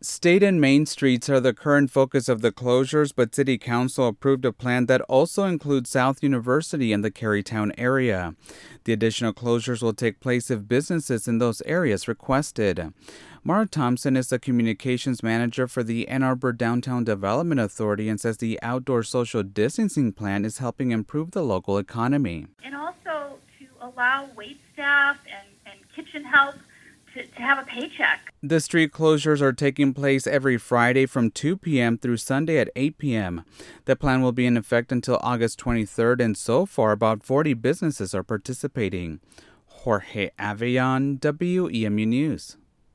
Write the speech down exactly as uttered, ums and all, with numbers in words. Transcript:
State and Main Streets are the current focus of the closures, but City Council approved a plan that also includes South University and the Carytown area. The additional closures will take place if businesses in those areas requested. Mara Thompson is the communications manager for the Ann Arbor Downtown Development Authority and says the outdoor social distancing plan is helping improve the local economy. And also to allow wait staff and, and kitchen help to, to have a paycheck. The street closures are taking place every Friday from two p.m. through Sunday at eight p.m. The plan will be in effect until August twenty-third, and so far about forty businesses are participating. Jorge Avellon, W E M U News.